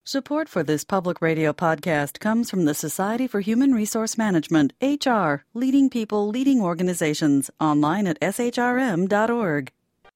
Support for this public radio podcast comes from the Society for Human Resource Management, HR, leading people, leading organizations, online at shrm.org.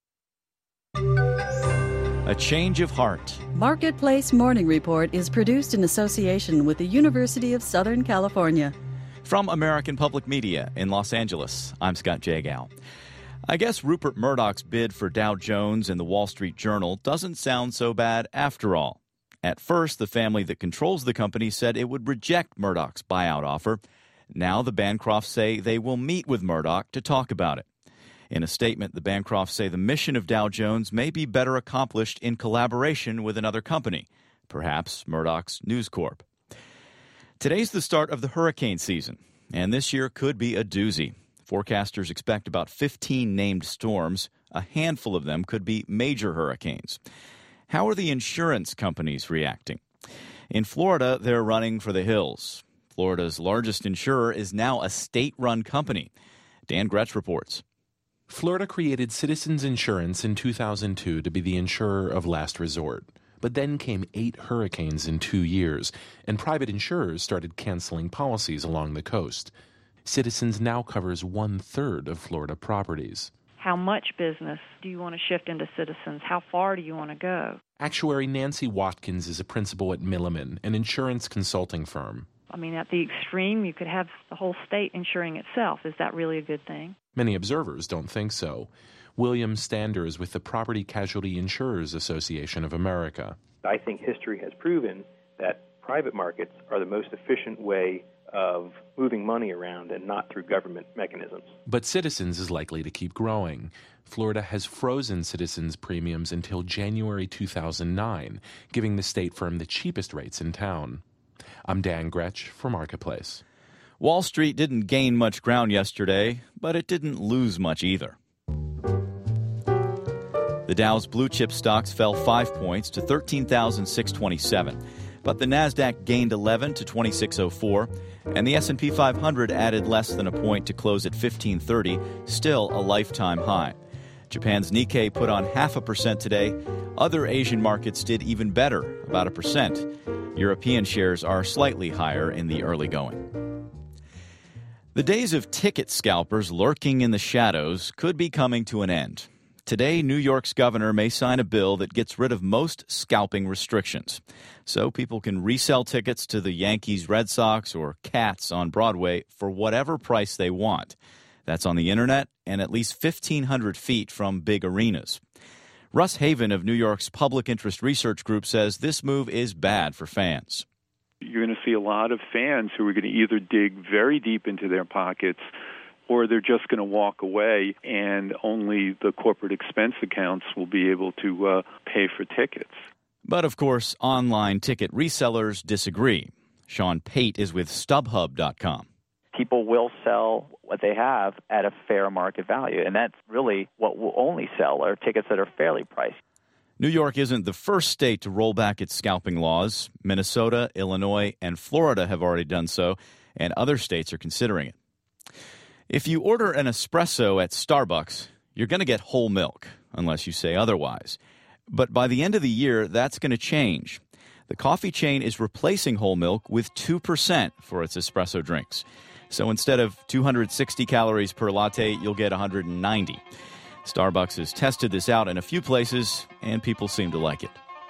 A change of heart. Marketplace Morning Report is produced in association with the University of Southern California. From American Public Media in Los Angeles, I'm Scott Jagow. I guess Rupert Murdoch's bid for Dow Jones and the Wall Street Journal doesn't sound so bad after all. At first, the family that controls the company said it would reject Murdoch's buyout offer. Now the Bancrofts say they will meet with Murdoch to talk about it. In a statement, the Bancrofts say the mission of Dow Jones may be better accomplished in collaboration with another company, perhaps Murdoch's News Corp. Today's the start of the hurricane season, and this year could be a doozy. Forecasters expect about 15 named storms. A handful of them could be major hurricanes. How are the insurance companies reacting? In Florida, they're running for the hills. Florida's largest insurer is now a state-run company. Dan Gretsch reports. Florida created Citizens Insurance in 2002 to be the insurer of last resort. But then came 8 hurricanes in 2 years, and private insurers started canceling policies along the coast. Citizens now covers 1/3 of Florida properties. How much business do you want to shift into Citizens? How far do you want to go? Actuary Nancy Watkins is a principal at Milliman, an insurance consulting firm. I mean, at the extreme, you could have the whole state insuring itself. Is that really a good thing? Many observers don't think so. William Stander is with the Property Casualty Insurers Association of America. I think history has proven that private markets are the most efficient way of moving money around and not through government mechanisms. But Citizens is likely to keep growing. Florida has frozen Citizens premiums until January 2009, giving the state firm the cheapest rates in town. I'm Dan Gretsch for Marketplace. Wall Street didn't gain much ground yesterday, but it didn't lose much either. The Dow's blue-chip stocks fell 5 points to 13,627, but the Nasdaq gained 11 to 2604, and the S&P 500 added less than a point to close at 1530, still a lifetime high. Japan's Nikkei put on 0.5% today. Other Asian markets did even better, about 1%. European shares are slightly higher in the early going. The days of ticket scalpers lurking in the shadows could be coming to an end. Today, New York's governor may sign a bill that gets rid of most scalping restrictions, so people can resell tickets to the Yankees, Red Sox, or Cats on Broadway for whatever price they want. That's on the internet and at least 1,500 feet from big arenas. Russ Haven of New York's Public Interest Research Group says this move is bad for fans. You're going to see a lot of fans who are going to either dig very deep into their pockets or they're just going to walk away and only the corporate expense accounts will be able to pay for tickets. But, of course, online ticket resellers disagree. Sean Pate is with StubHub.com. People will sell what they have at a fair market value, and that's really what will only sell are tickets that are fairly priced. New York isn't the first state to roll back its scalping laws. Minnesota, Illinois, and Florida have already done so, and other states are considering it. If you order an espresso at Starbucks, you're going to get whole milk, unless you say otherwise. But by the end of the year, that's going to change. The coffee chain is replacing whole milk with 2% for its espresso drinks. So instead of 260 calories per latte, you'll get 190. Starbucks has tested this out in a few places, and people seem to like it.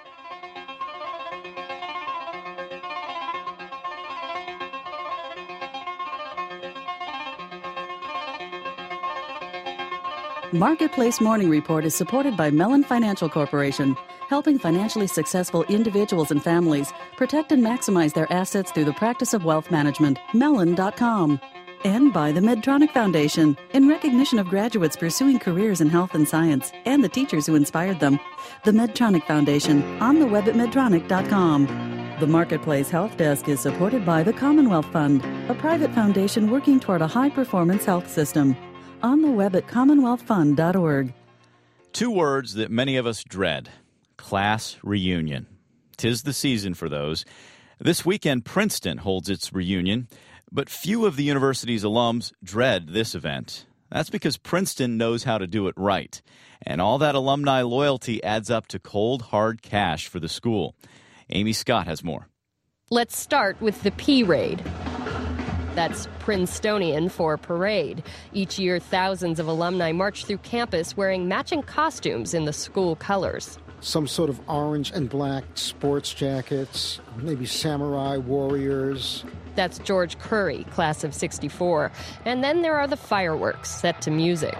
Marketplace Morning Report is supported by Mellon Financial Corporation, helping financially successful individuals and families protect and maximize their assets through the practice of wealth management. Mellon.com. And by the Medtronic Foundation, in recognition of graduates pursuing careers in health and science and the teachers who inspired them. The Medtronic Foundation, on the web at Medtronic.com. The Marketplace Health Desk is supported by the Commonwealth Fund, a private foundation working toward a high-performance health system. On the web at CommonwealthFund.org. 2 words that many of us dread. Class reunion. 'Tis the season for those. This weekend, Princeton holds its reunion, but few of the university's alums dread this event. That's because Princeton knows how to do it right, and all that alumni loyalty adds up to cold, hard cash for the school. Amy Scott has more. Let's start with the P-Raid. That's Princetonian for parade. Each year, thousands of alumni march through campus wearing matching costumes in the school colors. Some sort of orange and black sports jackets, maybe samurai warriors. That's George Curry, class of '64. And then there are the fireworks set to music.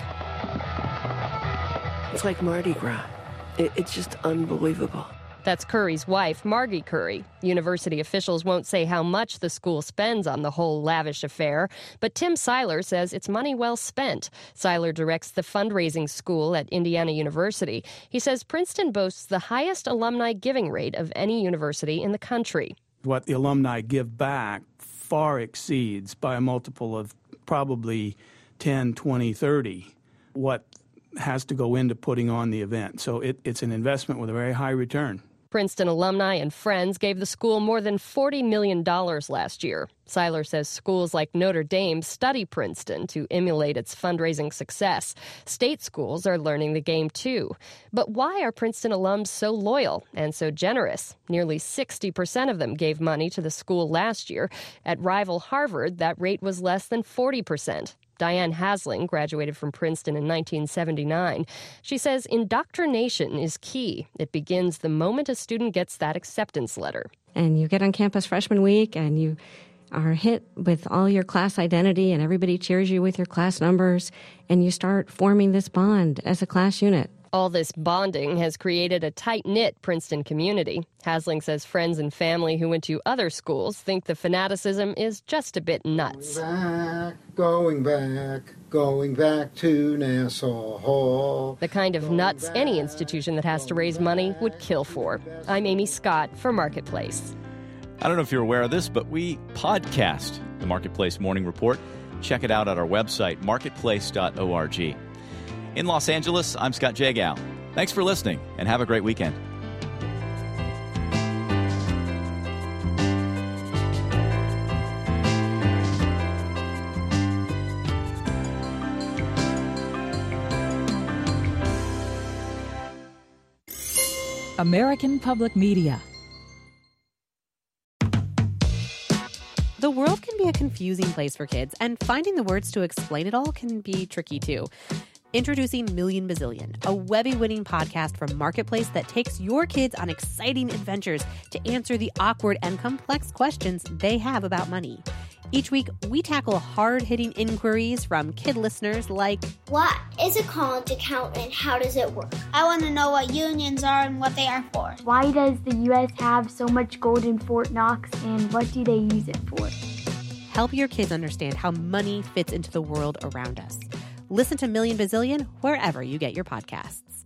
It's like Mardi Gras. It's just unbelievable. That's Curry's wife, Margie Curry. University officials won't say how much the school spends on the whole lavish affair, but Tim Seiler says it's money well spent. Seiler directs the fundraising school at Indiana University. He says Princeton boasts the highest alumni giving rate of any university in the country. What the alumni give back far exceeds, by a multiple of probably 10, 20, 30, what has to go into putting on the event. So it's an investment with a very high return. Princeton alumni and friends gave the school more than $40 million last year. Seiler says schools like Notre Dame study Princeton to emulate its fundraising success. State schools are learning the game, too. But why are Princeton alums so loyal and so generous? Nearly 60% of them gave money to the school last year. At rival Harvard, that rate was less than 40%. Diane Hasling graduated from Princeton in 1979. She says indoctrination is key. It begins the moment a student gets that acceptance letter. And you get on campus freshman week and you are hit with all your class identity and everybody cheers you with your class numbers and you start forming this bond as a class unit. All this bonding has created a tight-knit Princeton community. Hasling says friends and family who went to other schools think the fanaticism is just a bit nuts. Going back to Nassau Hall. The kind of nuts any institution that has to raise money would kill for. I'm Amy Scott for Marketplace. I don't know if you're aware of this, but we podcast the Marketplace Morning Report. Check it out at our website, marketplace.org. In Los Angeles, I'm Scott Jagow. Thanks for listening, and have a great weekend. American Public Media. The world can be a confusing place for kids, and finding the words to explain it all can be tricky, too. Introducing Million Bazillion, a Webby-winning podcast from Marketplace that takes your kids on exciting adventures to answer the awkward and complex questions they have about money. Each week, we tackle hard-hitting inquiries from kid listeners like, what is a college account and how does it work? I want to know what unions are and what they are for. Why does the U.S. have so much gold in Fort Knox and what do they use it for? Help your kids understand how money fits into the world around us. Listen to Million Bazillion wherever you get your podcasts.